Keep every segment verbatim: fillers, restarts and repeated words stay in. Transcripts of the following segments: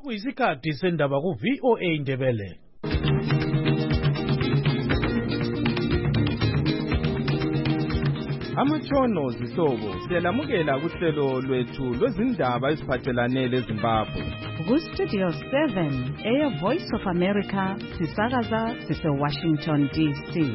Kuyisikhathi sendaba ku V O A Ndebele. Amatshono zihlobo siyalamukela kuhlelo lwethu lwezindaba eziphathelane leZimbabwe. Ku Studio seven, Air Voice of America, sisakaza sise Washington D C.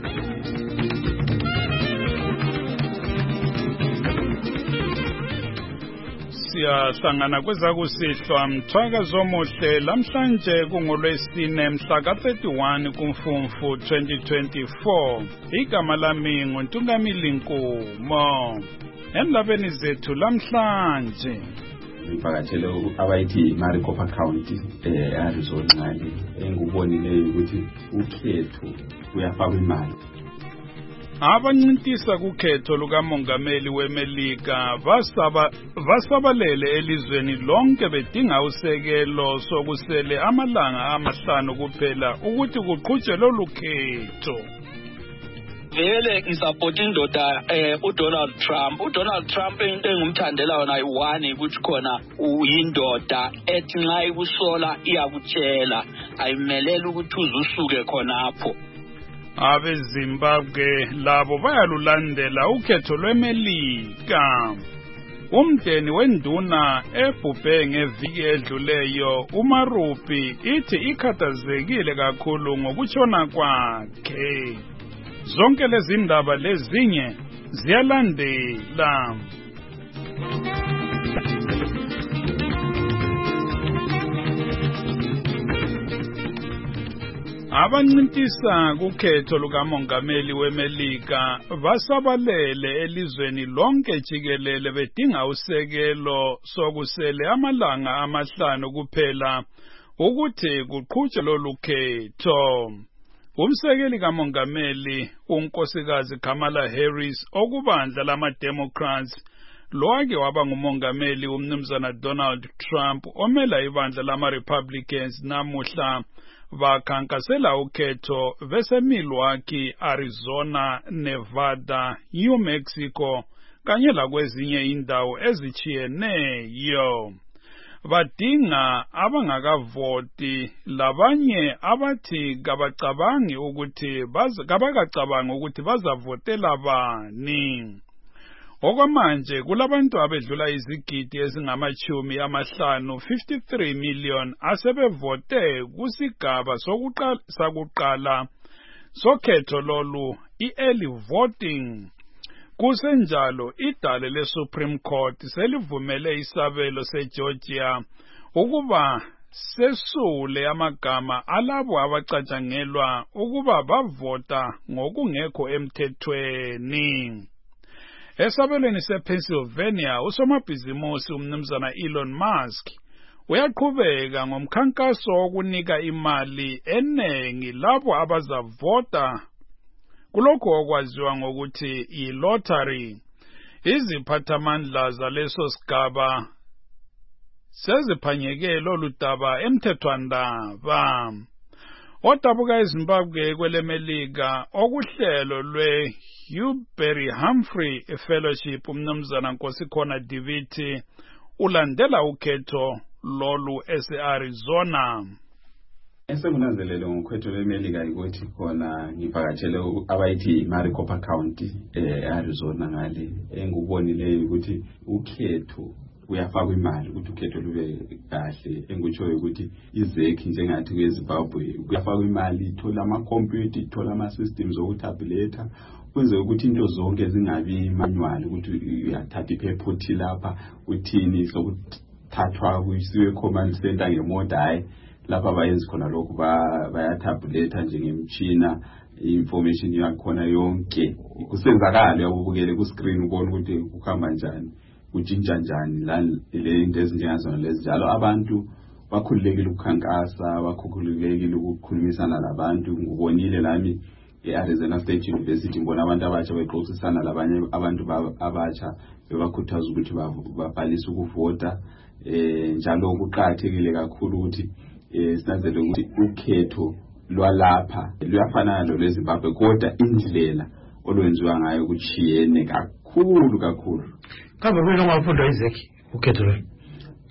Siyahlangana kwezakusihlwa mthwakazo omuhle lamhlanje kungolwesine mhla ka thirty-one kuMfumfu twenty twenty-four. Igama lami nguNtungamili Nkumo. Endabeni zethu lamhlanje ngivakatshele abayithi Maricopa County eh Arizona ngale engubonileyo ukuthi ukhetho kuyafaka imali. Abancintisa kukhetho lukamongameli weMelika basaba basabalele elizweni lonke bedinga usekelo sokusele amalanga amahlanu kuphela ukuthi kuqhutshwe lolu khetho. Vele ngisupport indoda eh uDonald Trump. uDonald Trump into engumthandela yona yi-one ukuthi khona uyindoda ethi nxa ikusola iyakutshela ayimelela ukuthi uzusuke khonapho. AbeZimbabwe labo bayalulandela ukhetho lweMelika. Umdeni wenduna ebhubhe ngeviki edluleyo uMarupi ithi ikhathazekile kakhulu ngokutshona kwakhe. Zonke lezi ndaba lezinye ziyalandela. Abancintisa kukhetho lukamongameli weMelika basabalele elizweni lonke jikelele bedinga usekelo sokusele amalanga amahlanu kuphela ukuthi kuqhutshwe lolu khetho. Umsekeli kamongameli unkosikazi Kamala Harris okubandla lama-Democrats loake waba ngumongameli umnumzana Donald Trump omela ibandla lama-Republicans namuhla bakhankasela ukhetho bese Milwaukee, Arizona, Nevada, New Mexico kanye lakwezinye indawo ezichiyeneyo. Badinga abangakavoti labanye abathi kabacabangi ukuthi kabakacabangi ukuthi bazavotela bani. Okwamanje kulabantu abedlula izigidi ezingamachumi amahlanu fifty-three million asebevote kusigaba sokuqala sakuqala sokhetho lolu i-early voting. Kusenjalo idale le-Supreme Court selivumele isabelo seGeorgia ukuba sesule amagama alabo abacatshangelwa ukuba bavota ngokungekho emthethweni. Esabelweni sePennsylvania usomabhizimusi umnumzana Elon Musk uyaqhubeka ngomkhankaso wokunika imali enengi labo abazavota kulokho okwaziwa ngokuthi i-lottery. Iziphathamandla zaleso sigaba seziphanyeke lolu daba emthethwandaba. Odabuka eZimbabwe kweleMelika okuhlelo lwe Hewberry Humphrey Fellowship umnumzana Nkosikhona Diviti ulandela ukhetho lolu ese-Arizona. Esengunanzelelo ngokhetho lweMelika ukuthi khona ngivakatshele abayithi Maricopa County eh Arizona ngale engubonileyo ukuthi ukhetho kuyafaka imali ukuthi ukhetho lube kahle engutshoyo ukuthi izekhi njengathi kweZimbabwe kuyafaka imali ithola ama computer ithola ama systems okutabuleta kwenze ukuthi into zonke zingabi manual ukuthi uyathatha iphephothi lapha uthini sokuthathwa kuyisiwe command center ngemoda hayi lapha bayenza khona lokho bayatabuleta njengemtshina information yakhona yonke kusenzakala uyabukele ku screen ubone ukuthi kuhamba njani kujinja njani la le into ezinjengazona lezi njalo abantu bakhululekile ukukhankasa bakhululekile ukukhulumisana labantu ngubonile lami eArizona State University ngibona abantu abatsha bexoxisana labanye abantu abatsha bebakhuthaza ukuthi babhalise ukuvota eh njalo kuqhathekile kakhulu ukuthi sinanzele ukuthi ukhetho lwalapha luyafana lolweZimbabwe kodwa indlela olwenziwa ngayo kuchiyene kakhulu kakhulu. Kambe wena wafunda izeki ukhetho lo?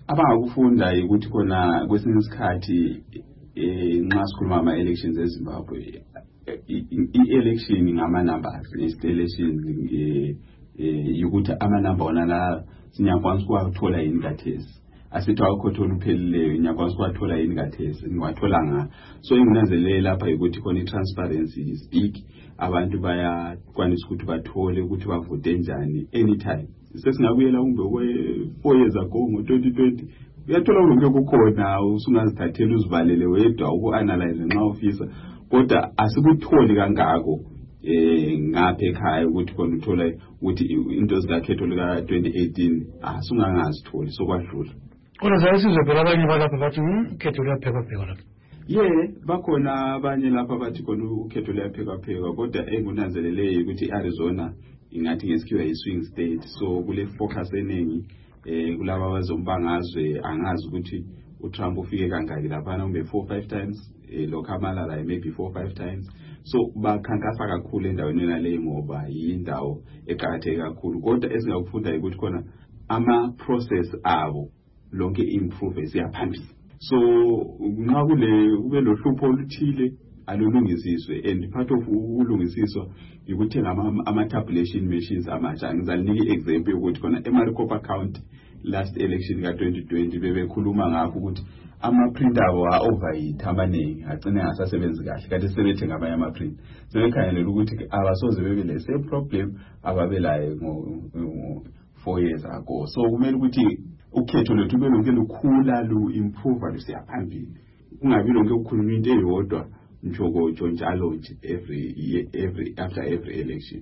abangakufunda ukuthi khona kwesinye isikhathi eh nxa sikhuluma ama elections eZimbabwe i-election ngama numbers i-election eh ukuthi ama number ona la sinyakwanisa ukuthola yini kathesi asithi awukhothola upheleleyo nyakwanisa ukuthola yini kathesi ngiwathola nga so inginanzelele lapha ukuthi khona i-transparency is big abantu bayakwanisa ukuthi bathole ukuthi bavote njani anytime sesingabuyela kumbe kwe four years ago ngo twenty twenty uyathola ulonke kukhona usungazithathela uzivalele wedwa uku-analyze nxa ufisa kodwa asikutholi kangako eh ngapha ekhaya ukuthi khona uthola ukuthi into zikakhetho lika twenty eighteen asungangazitholi sokwadlula kodwa sayisizobheka abanye balapha bathi ukhetho luyaphekwa phekwa lapha ye bakhona abanye lapha bathi khona ukhetho luyaphekwa phekwa kodwa engunanzeleleyo ukuthi iArizona ingathi ngesikhiwa yi-swing state so kule focus eningi eh kulaba bazombangazwe angazi ukuthi uTrump ufike kangaki lapha kumbe four five times eh lo Kamala maybe four five times so bakhankasa kakhulu endaweni naleyo ngoba yindawo eqhakatheke kakhulu kodwa esingakufunda ukuthi khona ama process abo lonke improve siyaphambili so nxa kule kube lohlupho oluthile alulungisiswe and part of ukulungisiswa ukuthenga ama tabulation machines amasha ngizalinika example ukuthi khona eMaricopa County last election ka twenty twenty bebekhuluma ngakho ukuthi ama printer wa overheat amaningi agcine ngasasebenzi kahle kanti sebethenga abanye ama print sebekhangelela ukuthi abasoze bebe le same problem ababelayo ngo four years ago so kumele ukuthi ukhetho lethu belonke lukhula lu improve lusiyaphambili kungabi lonke ukukhuluma into eyodwa njokojo njalo nje every every after every election.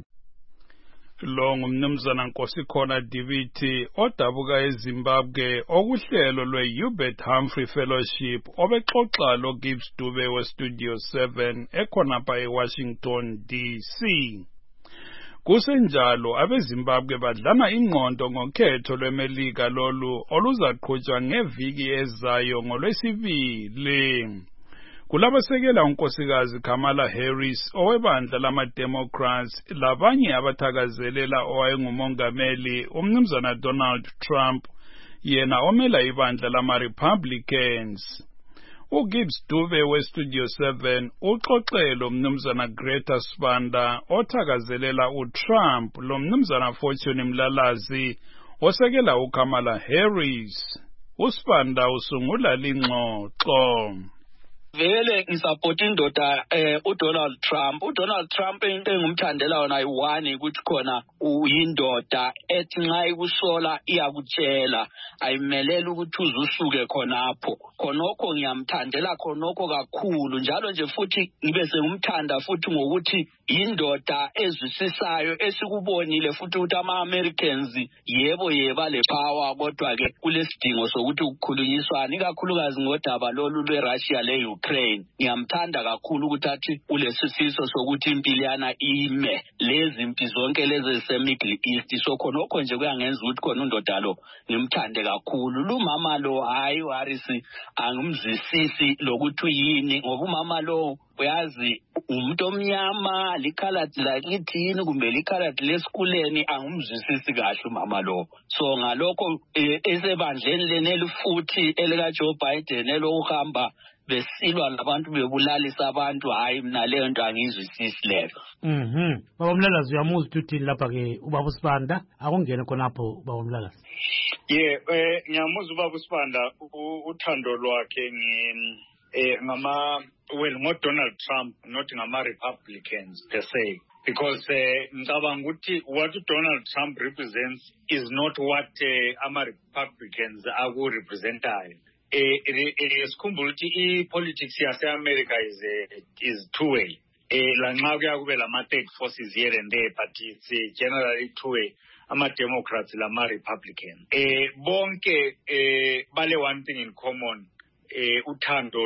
Lo ngumnumzana Nkosikhona Diviti odabuka eZimbabwe okuhlelo lwe-Hubert Humphrey Fellowship obexoxa lo Gibbs Dube we Studio seven ekhonapha eWashington D C. Kusenjalo abeZimbabwe badlana ingqondo ngokhetho lweMelika lolu oluzaqhutshwa ngeviki ezayo ngolwesibili. Kulabasekela unkosikazi Kamala Harris owebandla lama-Democrats labanye abathakazelela owayengumongameli umnumzana Donald Trump yena omela ibandla lama-Republicans. UGibbs Dube we-Studio seven uxoxelo umnumzana Greta Spanda othakazelela uTrump lo mnumzana Fortune Mlalazi osekela uKamala Harris. USpanda usungula lingxoxo. Vele ngisupport indoda eh uDonald Trump uDonald Trump into engumthandela wona ayi-one ukuthi khona uyindoda ethi nxa ikusola iyakutshela ayimelela ukuthi uzusuke khonapho khonokho ngiyamthandela khonokho kakhulu njalo nje futhi ngibe sengumthanda futhi ngokuthi indoda ezwisisayo esikubonile futhi ukuthi ama-Americans yebo yeba le power kodwa ke kulesidingo sokuthi ukukhulunyiswana ikakhulukazi ngodaba lolu lweRussia le Ukraine ngiyamthanda kakhulu ukuthi athi ulesisiso sokuthi impilo yana ime lezi impi zonke lezi eziseMiddle East so khonokho nje kuyangenza ukuthi khona undoda lo ngimthande kakhulu lumama lo hayi Harris angimzwisisi lokuthi yini ngoba umama lo uyazi umuntu omnyama likhaladi lakithini kumbe likhaladi lesikuleni angumzwisisi kahle umama lo so ngalokho esebandleni leneli futhi elika Joe Biden elokuhamba besilwa labantu bebulalisa abantu hayi mina leyo nto angizwisisi leyo. Mhm. Baba Mlalazi uyamuza ukuthi lapha ke ubaba uSibanda akungene khonapho baba Mlalazi. Yeah, eh ngiyamuza ubaba uSibanda uthando lwakhe ngi eh ngama well ngo Donald Trump not ngama Republicans per se because ngicabanga ukuthi what Donald Trump represents is not what uh, ama Republicans aku representayo. Eh sikhumbula ukuthi i-politics yase-America is is two way. Eh lanxa kuya kube lama third forces here and there but it's uh, generally two way ama-Democrats lama-Republicans. Eh bonke eh bale one thing in common eh uthando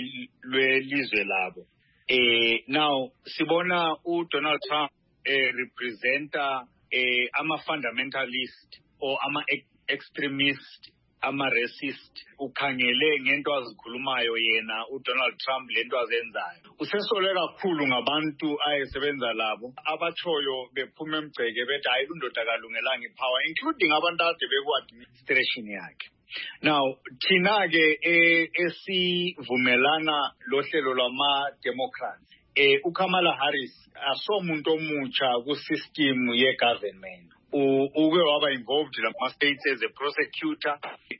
lwelizwe labo. Eh now sibona uDonald Trump eh representa eh ama-fundamentalist or ama-extremist ama-racist ukhangele ngento azikhulumayo yena uDonald Trump lento azenzayo usesole kakhulu ngabantu ayesebenza labo abatshoyo bephuma emgceke bethi hayi undoda kalungelanga ipower including abantu ade bekwa-administration yakhe Now thina ke esivumelana lohlelo lwama Democrats eh uKamala Harris asomuntu omutsha ku system ye government uke waba involved lama states as a prosecutor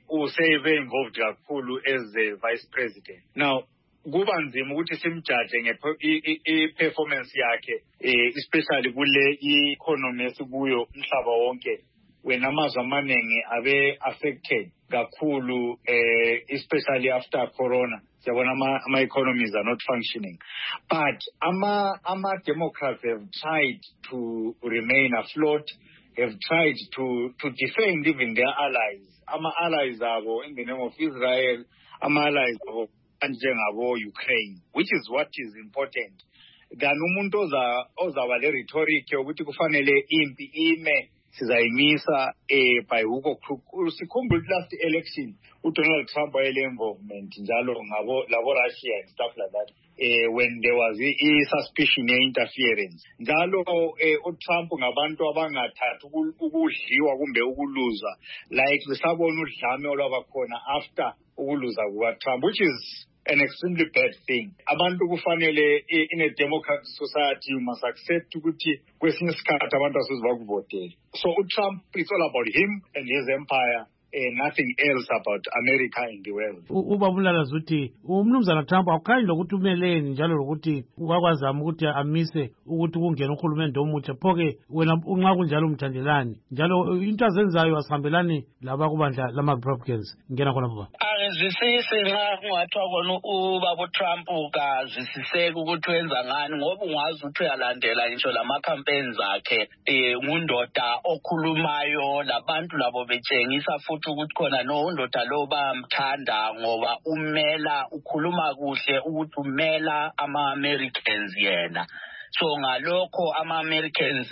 useve involved kakhulu as a vice president. Now kuba nzima ukuthi simjudge ngeperformance yakhe especially kule economy esikuyo umhlaba wonke when amazwe amaningi abe affected kakhulu especially after corona. Ama, ama economies are not functioning. But ama, ama Democrats have tried to remain afloat, have tried to, to defend even their allies. Ama allies abo in the name of Israel, ama allies abo njengabo Ukraine, which is what is important. Than umuntu oza ozawale rhetoric yokuthi kufanele impi ime sizayimisa eh by huko sikhumbula last election uDonald Trump wayele involvement njalo ngabo labo Russia and stuff like that eh when there was a suspicion of interference njalo eh uTrump ngabantu abangathatha ukudliwa kumbe ukuluza like lesabona udlame olwabakhona after ukuluza kuka Trump, which is an extremely bad thing. Abantu kufanele in a democratic society you must accept ukuthi kwesinye isikhathi abantu asizibakuvotela. So uTrump, it's all about him and his empire. And nothing else about America in the world. Ubabulala zuthi umnumzana Trump awukhali lokuthi umeleni njalo lokuthi wakwazama ukuthi amise ukuthi kungena ukhulumende omutsha phoke wena unxa kunjalo umthandelani njalo into azenzayo asihambelani laba kubandla lama Republicans ngena khona baba. Angizwisisi nxa kungathiwa kona ubaba Trump ukazwisiseka ukuthi wenza ngani ngoba ungazi ukuthi uyalandela ngisho lama campaigns akhe ngundoda okhulumayo labantu labo betshengisa futhi ukuthi khona no ndoda lo bamthanda ngoba umela ukhuluma kuhle ukuthi umela ama-Americans yena. So ngalokho ama-Americans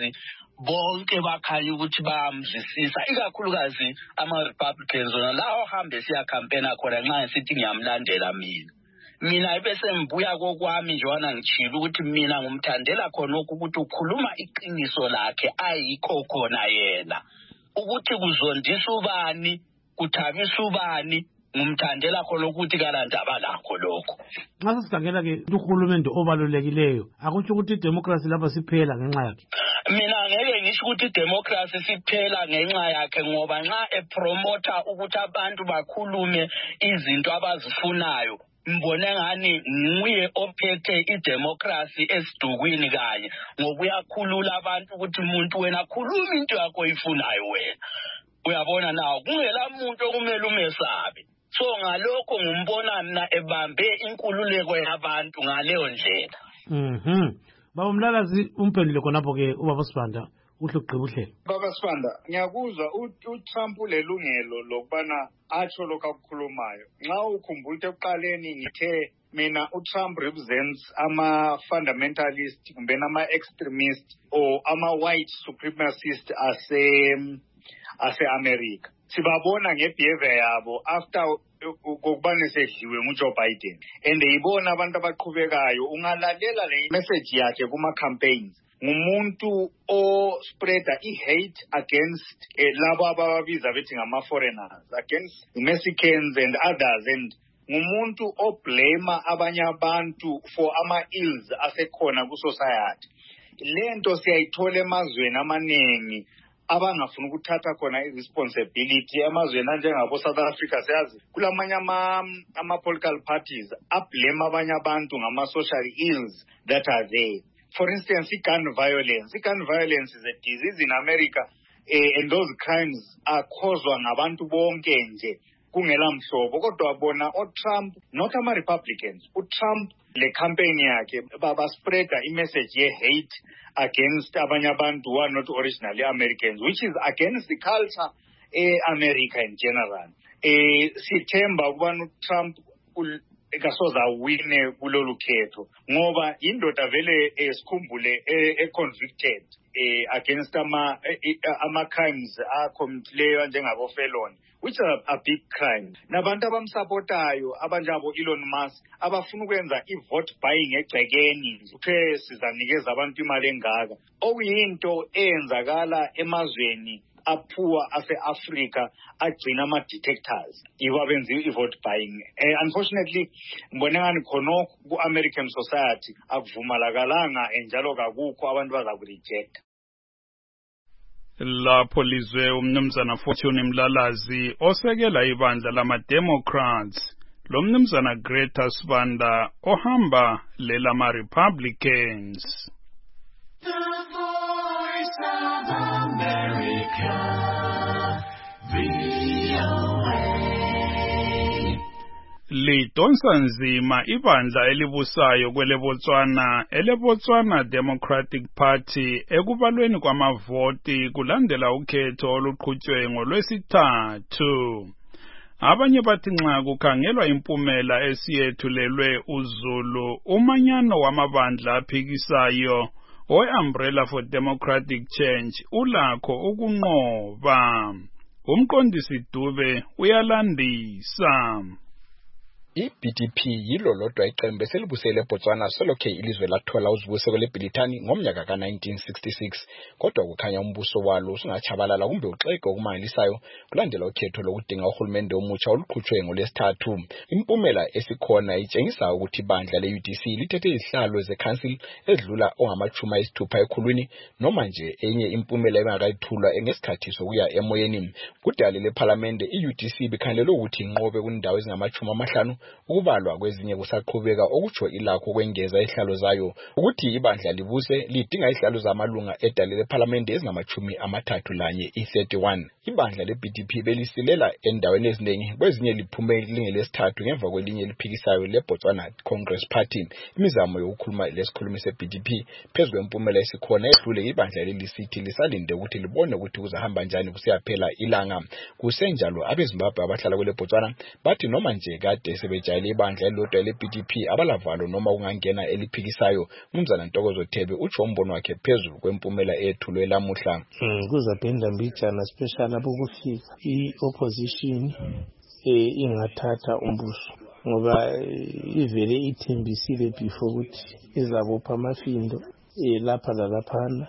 bonke bakhanya ukuthi bayamzwisisa ikakhulukazi ama-Republicans wona lawo hambe siya campaign khona nxa ngisithi ngiyamlandela mina. Mina bese ngibuya kokwami njwana ngichila ukuthi mina ngumthandela khona ukuthi ukhuluma iqiniso lakhe ayikho khona yena. Ukuthi kuzondisa ubani kuthabisa ubani ngumthandela khona ukuthi kalandaba lakho lokho. Nxa sikhangela ke uhulumende obalulekileyo akutsho ukuthi idemocracy lapha siphela ngenxa yakhe. Mina ngeke ngisho ukuthi idemocracy siphela ngenxa yakhe ngoba nxa epromoter ukuthi abantu bakhulume izinto abazifunayo mbone ngani nguye ophethe idemocracy esidukwini kanye ngoba uyakhulula abantu ukuthi umuntu wena khuluma into yakho oyifunayo wena. Uyabona nawo kungela umuntu okumele umesabe. So ngalokho ngumbona mina ebambe inkululeko yabantu ngaleyo ndlela. Mhm. Baba Mlalazi umphendule khonapho ke ubaba Sibanda uhle ugqiba uhlelo. Baba Sibanda ngiyakuzwa uTrump ulelungelo lokubana atsho lokho akukhulumayo. Nxa ukhumbula ukuthi ekuqaleni ngithe mina uTrump represents ama fundamentalist kumbe ama extremist or ama white supremacist ase ase America. Sibabona ngebehavior yabo after kokubane sedliwe nguJoe Biden and yibona abantu abaqhubekayo ungalalela le message yakhe kuma campaigns ngumuntu o spreader i-hate against eh, labo abababiza bethi ngama foreigners, against the Mexicans and others, and ngumuntu o blame abanye abantu for ama ills asekhona ku society. Lento siyayithola emazweni amaningi abangafuna ukuthatha khona i-responsibility emazweni anjengabo South Africa. Siyazi kulamanye ama ama political parties ablame abanye abantu ngama social ills that are there. For instance, gun violence. Gun violence is a disease in America, eh, and those crimes are caused ngabantu bonke nje kungela mhlobo. Kodwa bona uTrump, not ama Republicans, uTrump le campaign yakhe baba spread a message ye hate against abanye abantu who are not originally Americans, which is against the culture eh America in general. Eh sithemba ukubana uTrump ekasoza wine kulolu khetho ngoba indoda vele esikhumbule e convicted eh against ama ama crimes acommitleyo njengabo felon, which are a big crime. Nabantu abamsupportayo abanjabo Elon Musk abafuna ukwenza i-vote buying egcekeni uthe sizanikeza abantu imali engaka okuyinto eyenzakala emazweni aphuwa ase-Africa agcina ama-detectors yibo abenza i-vote buying. Eh, unfortunately ngibone ngani khonokho ku-American society akuvumalakalanga njalo kakukho abantu baza kureject. Lapho lizwe umnumzana Fortune Mlalazi osekela ibandla lama-Democrats lo mnumzana Greta Sibanda ohamba lelama-Republicans. The Voice of America, V O A. Lidonsa nzima ibandla elibusayo kwele Botswana ele Botswana Democratic Party ekubalweni kwamavoti kulandela ukhetho oluqhutshwe ngolwesithathu. Abanye bathi nxa kukhangelwa impumela esiyethulelwe uZulu umanyano wamabandla aphikisayo we-Umbrella for Democratic Change ulakho ukunqoba. Umqondisi Dube uyalandisa. I-B D P yilo lodwa iqembu eselibusele eBotswana solokhe ilizwe lathola uzibuseko leBrithani ngomnyaka ka nineteen sixty-six, kodwa kukhanya umbuso walo usungachabalala kumbe uxege okumangalisayo kulandela ukhetho lokudinga uhulumende omutsha oluqhutshwe ngolwesithathu. Impumela esikhona itshengisa ukuthi ibandla le-U D C lithethe izihlalo ze-council edlula ongamachumi ayisithupha ekhulwini noma nje enye impumela engakayithulwa ngesikhathi sokuya emoyeni. Kudala leParliament i-U D C bikhangelwe ukuthi inqobe kundawo ezingamachumi amahlanu ukubalwa kwezinye kusaqhubeka okutsho ilakho kwengeza ihlalo zayo. Ukuthi ibandla libuse lidinga ihlalo zamalunga edale leParliament ezingamachumi amathathu lanye i-thirty-one. Ibandla le-B D P belisilela endaweni eziningi kwezinye liphume lingelesithathu ngemva kwelinye eliphikisayo leBotswana Congress Party. Imizamo yokukhuluma lesikhulumi se-B D P phezu kwempumela esikhona edlule ibandla lelisithi lisalinde ukuthi libone ukuthi kuzahamba njani kusiyaphela ilanga. Kusenjalo abeZimbabwe abahlala kwele Botswana bathi noma nje kade sebejayele ibandla elilodwa le-B D P abalavalo noma kungangena eliphikisayo. Umnumzana Ntokozo Thebe utsho umbono wakhe phezulu kwempumela ethulwe lamuhla. Kuzaphinda mbijana special abokufika i-opposition eh ingathatha umbuso ngoba ivele ithembisile before ukuthi izabopha amafindo eh lapha lalaphana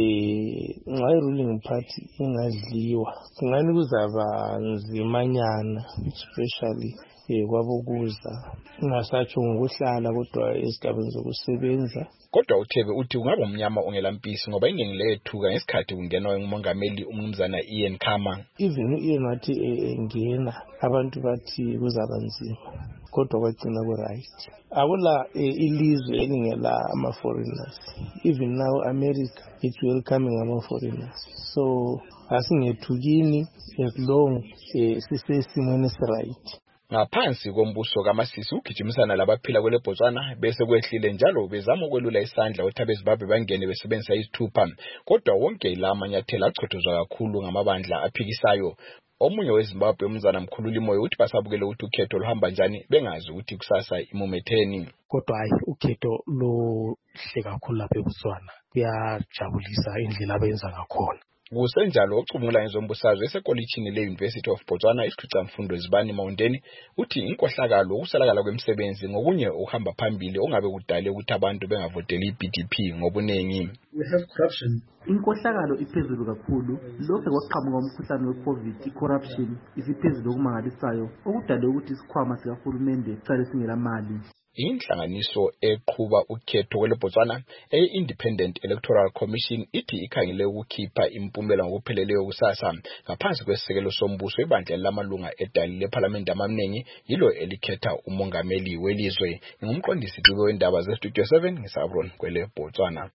eh nxa i-ruling party ingadliwa kungani kuzaba nzimanyana especially eh kwabokuza ngasatsho ngokuhlala kodwa esigabeni zokusebenza. Kodwa uThebe uthi kungaba umnyama ongelampisi ngoba iningi lethuka ngesikhathi kungenwa ngumongameli umnumzana Ian Khama. Even Ian wathi engena abantu bathi kuzaba nzima kodwa kwagcina ku right. Akula ilizwe elingela ama foreigners. Even now America it's welcoming ama foreigners. So asingethukini as long sisesimweni right. Ngaphansi kombuso kaMasisi ugijimisana labaphila kwele Botswana bese kwehlile njalo bezama ukwelula isandla ukuthi abeZimbabwe bangene besebenzisa izithupha, kodwa wonke ilamanyathela achothozwa kakhulu ngamabandla aphikisayo. Omunye weZimbabwe umnumzana Mkhululi Moyo uthi basabukele ukuthi ukhetho luhamba njani bengazi ukuthi kusasa imumetheni. Kodwa hayi ukhetho lo hle kakhulu lapha eBotswana kuyajabulisa indlela abenza ngakhona. Kusenjalo ocumula ngezombusazwe esekolitshini le-University of Botswana isikhicamfundo Zibani Mountain uthi inkohlakalo ukusalakala kwemisebenzi ngokunye uhamba phambili ongabe kudale ukuthi abantu bengavoteli i-B D P ngobunengi. We have corruption. Inkohlakalo iphezulu kakhulu lokho kwaqhamuka umkhuhlane we-COVID i-corruption isiphezulu okumangalisayo okudale ukuthi isikhwama sikahulumende sicale singela mali. Inhlanganiso eqhuba ukhetho kwele Botswana e-Independent Electoral Commission ithi ikhangele ukukhipha impumela ngokupheleleyo kusasa ngaphansi kwesisekelo sombuso ibandla lamalunga edali leParliament amaningi yilo elikhetha umongameli welizwe. Ngumqondisi wendaba ze-Studio seven ngisabron kwele Botswana.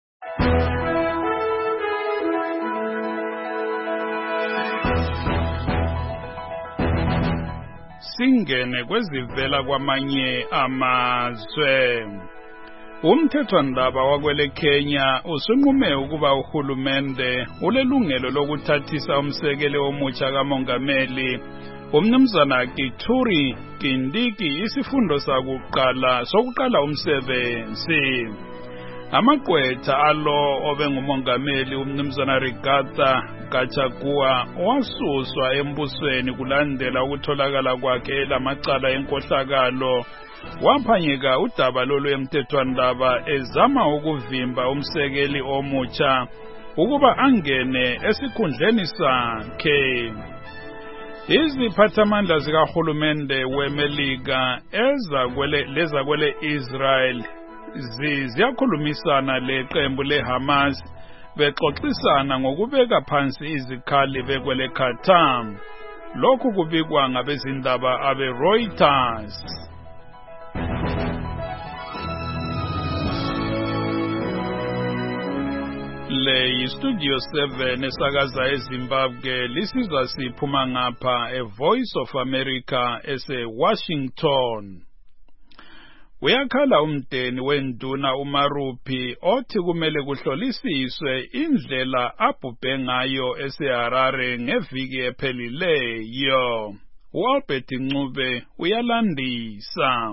Singene kwezivela kwamanye amazwe. Umthethwandaba wakwele Kenya usunqume ukuba uhulumende ulelungelo lokuthathisa umsekele omutsha kamongameli umnumzana Kithure Kindiki isifundo sakuqala sokuqala umsebenzi. Amaqwetha alo obengumongameli umnumzana Rigathi Gachagua wasuswa embusweni kulandela ukutholakala kwakhe lamacala enkohlakalo. Waphanyeka udaba lolu emthethwandaba ezama ukuvimba umsekeli omutsha ukuba angene esikhundleni sakhe. Iziphathamandla zikahulumende weMelika ezakwele lezakwele Israel ziyakhulumisana leqembu leHamas bexoxisana ngokubeka phansi izikhali bekwele Qatar. Lokhu kubikwa ngabezindaba abe Reuters. Le Studio seven esakaza eZimbabwe lisizwa siphuma ngapha e Voice of America ese Washington. Uyakhala umdeni wenduna uMarupi othi kumele kuhlolisiswe indlela abhubhe ngayo eseHarare ngeviki ephelileyo. uAlbert Ncube uyalandisa.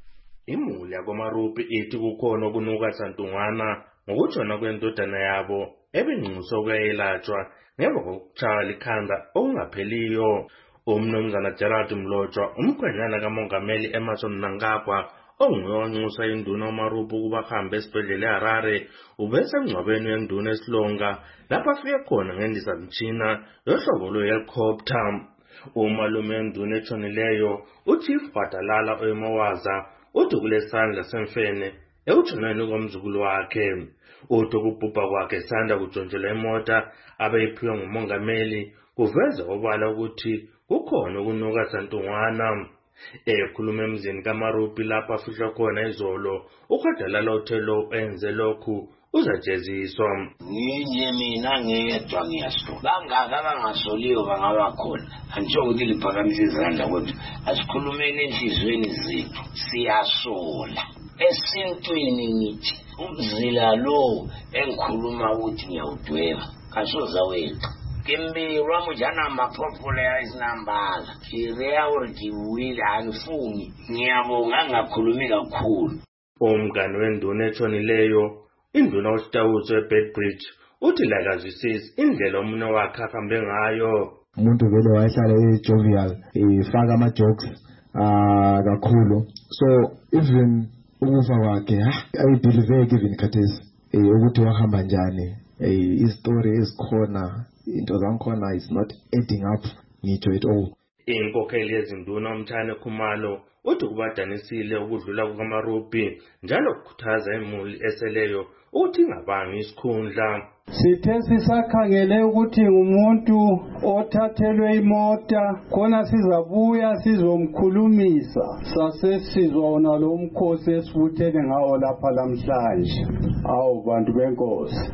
Imuli yakoMarupi ithi kukhona okunuka santungwana ngokutshona kwendodana yabo ebinxuswa ukuyelatshwa ngemva kokutshaya likhanda okungapheliyo. Umnumzana Gerald Mlotshwa, umkhwenyana kamongameli Emerson Mnangagwa onguye wanxusa induna uMarupi ukuba ahambe esibhedlela eHarare, ubesengcwabeni wenduna eSilonga lapho afike khona ngendizamtshina yohlobo lwe-helicopter. Umalume wenduna etshonileyo uChief Bhatalala Oyemawaza uthi kulesandla semfene ekutshoneni komzukulu wakhe. Uthi ukubhubha kwakhe sanda kutshontshelwa imota abeyiphiwe ngumongameli kuveza obala ukuthi kukhona ukunuka santungwana. Ekhuluma emzini kaMarupi lapho afihlwa khona izolo, uBhatalala uthe lo enze lokhu uzajeziswa. Nginye mina ngedwa ngiyasho bangaka bangasoliyo bangaba khona angisho ukuthi liphakamisa izandla kodwa asikhulumeni enhlizweni zethu siyasola esintwini ngithi umzila lo engikhuluma ukuthi ngiyawudweba kasoza wethu kimbi ramujana mapopula izinambala kirea urdi wila anifuni ngiyabonga ngakhulumi kakhulu. Umngane wenduna etshonileyo induna uStawuso eBedbridge uthi lakazwisisi indlela umunwe wakhe ahambe ngayo. Umuntu vele wayehlala ejovial efaka ama jokes ah kakhulu, so even ukufa kwakhe I believe even khathesi ukuthi wahamba njani istory esikhona into zankhona is not adding up ngitsho at all. Inkokheli yezinduna uMthane Khumalo uthi kubadanisile ukudlula kukaMarupi njalo ukukhuthaza imuli eseleyo uthi ingabanga isikhundla. Sithe sisakhangele ukuthi umuntu othathelwe imota khona sizabuya sizomkhulumisa sasesizwa wona lo mkhosi esibuthene ngawo lapha namhlanje. Awu bantu benkosi,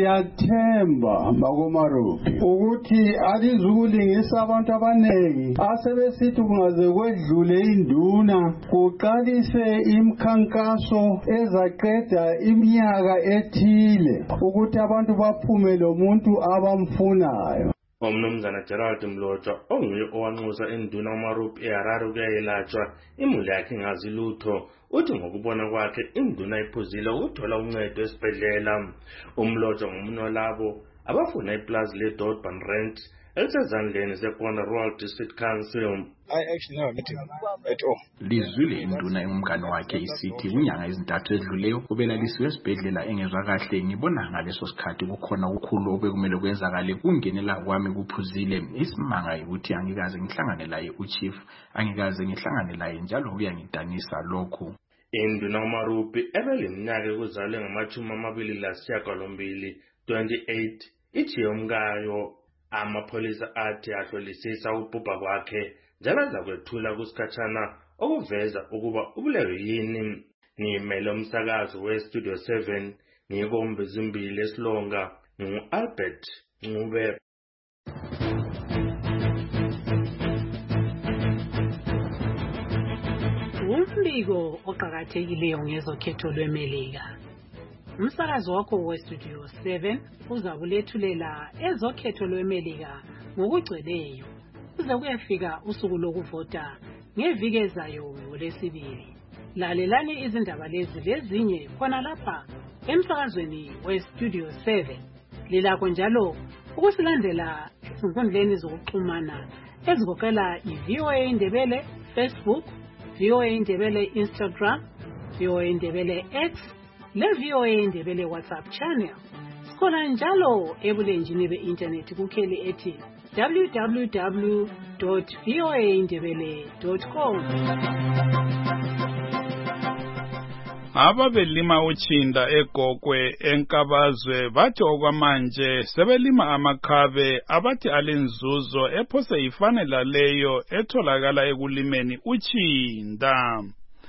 siyathemba makoMarupi ukuthi alizukulingisa abantu abanengi asebesithi kungaze kwedlule induna kuqalise imkhankaso ezaqeda iminyaka ethile ukuthi abantu baphume lo muntu abamfunayo. Umnumzana Gerald Mlotshwa onguye owanxusa induna uMarupi eHarare ukuyelatshwa imuli yakhe ngazi lutho uthi ngokubona kwakhe induna iphuzile ukuthola uncedo esibhedlela. Umlotshwa ngomunye walabo abafuna iplaza leDorban Rent elisezandleni zeBona Rural District Council. I actually never met him at all. Lizwile induna engumngane wakhe isithi kunyanga ezintathu edluleyo ubelalisiwe esibhedlela engezwa kahle. Ngibona ngaleso sikhathi kukhona ukukhulu obekumele kwenzakale kungenela kwami kuphuzile. Isimanga ukuthi angikaze ngihlangane laye uChief, angikaze ngihlangane laye njalo uyangidanisa lokhu. Induna uMarupi ebeleminyaka ekuzalwe ngamachumi amabili lasishiyagalombili twenty-eight ithi yomkayo amapholisa athi ahlolisisa ukubhubha kwakhe njalo zakwethula kusikhatshana okuveza ukuba ubulewe yini. Ngimele umsakazo weStudio seven ngikombe zimbili eSilonga nguAlbert Ncube. Umbiko oqhakathekileyo ngezokhetho lweMelika. Umsakazo wakho weStudio seven uzakulethulela ezokhetho lweMelika ngokugcweleyo kuze kuyafika usuku lokuvota ngeviki ezayo ngolesibili. Lalelani izindaba lezi lezinye khona lapha emsakazweni weStudio seven. Lilakho njalo ukusilandela ezinkundleni zokuxhumana ezigoqela iVOA Indebele Facebook, VOA Indebele Instagram, VOA Indebele X, le VOA Indebele WhatsApp channel. Sikhona njalo ebulenjini be-internet kukheli ethi w w w dot v o a ndebele dot com. Ababelima utshinda eGogwe enkabazwe bathi okwamanje sebelima amakhabe abathi alenzuzo ephose ifanele leyo etholakala ekulimeni utshinda.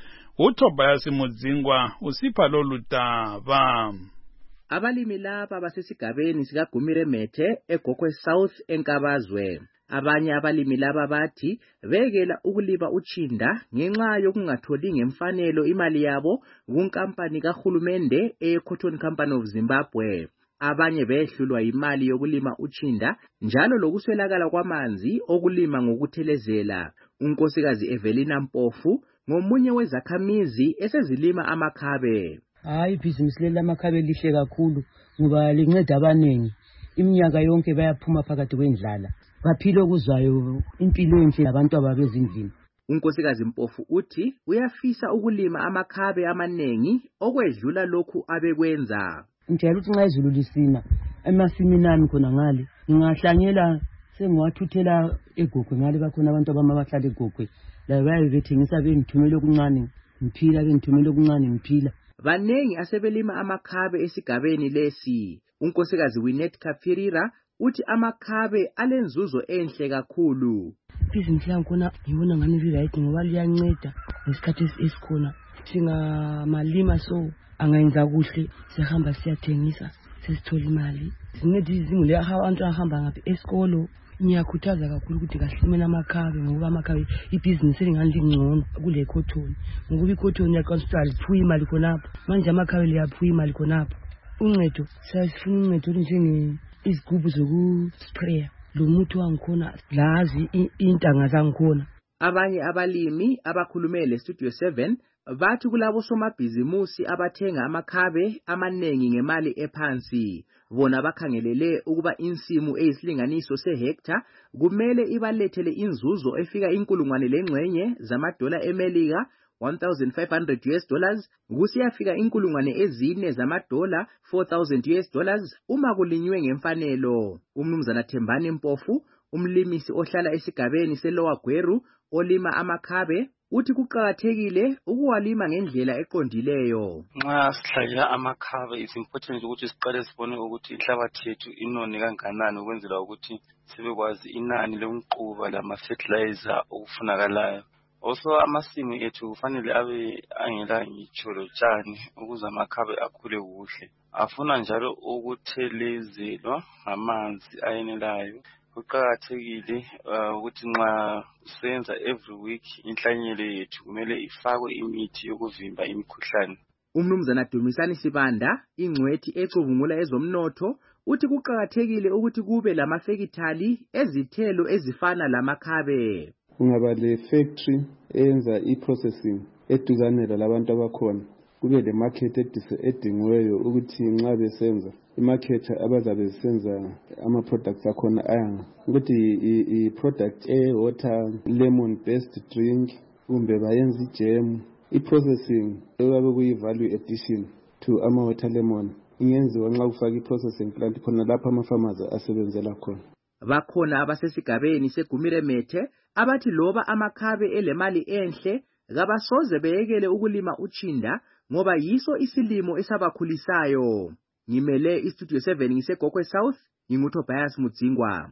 uTobias Mudzingwa usipha lolu daba. Abalimi laba basesigabeni sikaGumire Methe eGogwe South enkabazwe. Abanye abalimi laba bathi bekela ukulima utshinda ngenxa yokungatholi ngemfanelo imali yabo kunkampani kahulumende eCotton Company of Zimbabwe. Abanye behlulwa imali yokulima utshinda njalo lokuswelakala kwamanzi okulima ngokuthelezela. Unkosikazi Evelina Mpofu ngomunye wezakhamizi esezilima amakhabe. Hayi ibhizinisi lamakhabe lihle kakhulu ngoba linceda abaningi. Iminyaka yonke bayaphuma phakathi kwendlala. Baphilo kuzayo impilo enhle abantu ababezindlini. Unkosikazi Mpofu uthi uyafisa ukulima amakhabe amanengi okwedlula lokhu abekwenza. Ngicela ukuthi nxa izulu lisina emasimini ami khona ngale ngingahlanyela sengiwathuthela eGogwe ngale bakhona abantu abamabahlala eGogwe la baye bethengisa bengithumela okuncane ngiphila bengithumela okuncane ngiphila. Banengi asebelima amakhabe esigabeni lesi. Unkosikazi Winet Kafirira uthi amakhabe alenzuzo enhle kakhulu. Ibhizinisi lakhona ngibona ngani li-right ngoba liyanceda ngesikhathi esikhona. Singamalima so angayenza kuhle sihamba siyathengisa sesithola imali. Sinceda izingule abantu ahamba ngaphi esikolo. Ngiyakhuthaza kakhulu ukuthi kahlumene amakhabe ngoba amakhabe ibhizinisi elingani lingcono kule cotton. Ngoba i-cotton yaqasitha liphuya imali khonapho. Manje amakhabe liyaphuya imali khonapho. Uncedo sasifuna uncedo njenge izigubu zokusprayer lo muthi wangikhona lazi intanga zangikhona. Abanye abalimi abakhulumele Studio seven bathi kulabo somabhizimusi abathenga amakhabe amanengi ngemali ephansi. Bona bakhangelele ukuba insimu eyisilinganiso sehectare kumele ibalethele inzuzo efika inkulungwane lengxenye zamadola eMelika one thousand five hundred U S dollars kusiyafika inkulungwane ezine zamadola four thousand U S dollars uma kulinywe ngemfanelo. Umnumzana Thembani Mpofu umlimisi ohlala esigabeni seLower Gweru olima amakhabe uthi kuqakathekile ukuwalima ngendlela eqondileyo. Nxa sihlanyela amakhabe is important ukuthi siqale sibone ukuthi inhlabathi yethu inone kanganani ukwenzela ukuthi sibekwazi inani lomquba lama fertilizer okufunakalayo. Also amasimu ethu kufanele abe angela ngitsho lotshani ukuze amakhabe akhule kuhle. Afuna njalo ukuthelezelwa ngamanzi ayenelayo. Kuqakathekile ukuthi nxa senza every week inhlanyelo yethu kumele ifakwe imithi yokuvimba imikhuhlane. Umnumzana Dumisani Sibanda ingcwethi ecubungula ezomnotho uthi kuqakathekile ukuthi kube lamafekithali ezithelo ezifana lamakhabe. Kungaba le factory eyenza i-processing eduzane labantu abakhona. Kube le market edingiweyo ukuthi nxa besenza i-market abazabe besenza ama-products akhona ayanga. Ukuthi i-product e-water lemon based drink kumbe bayenza i-jam. I-processing eyabe kuyi-value addition to ama-water lemon ingenziwa nxa kufaka i-processing plant khona lapha ama-farmers asebenzela khona. Bakhona abasesigabeni seGumire Methe abathi loba amakhabe elemali enhle kabasoze beyekele ukulima utshinda ngoba yiso isilimo esabakhulisayo. Ngimele iStudio seven ngiseGogwe South nginguTobias Mudzingwa.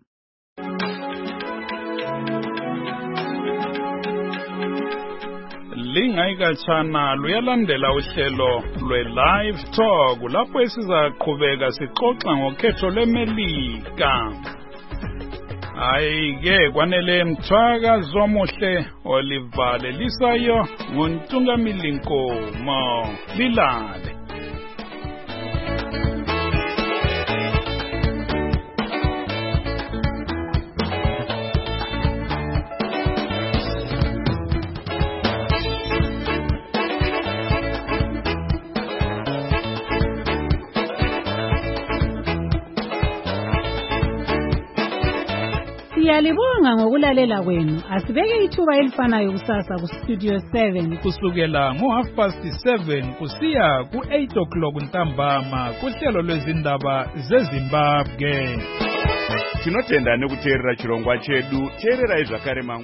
Lingayikatshana luyalandela uhlelo lwe-Live Talk lapho esizaqhubeka sixoxa ngokhetho lweMelika. Hayi-ke kwanele mthwaka zomuhle olivalelisayo nguNtungamili Nkomo. Lilale. Siyalibonga ngokulalela kwenu. Asibeke ithuba elifanayo kusasa ku Studio seven kusukela ngo half past seven kusiya ku eight o'clock ntambama kuhlelo lwezindaba zeZimbabwe. Tinotenda nekuteerera chirongwa chedu. Teerera izvakare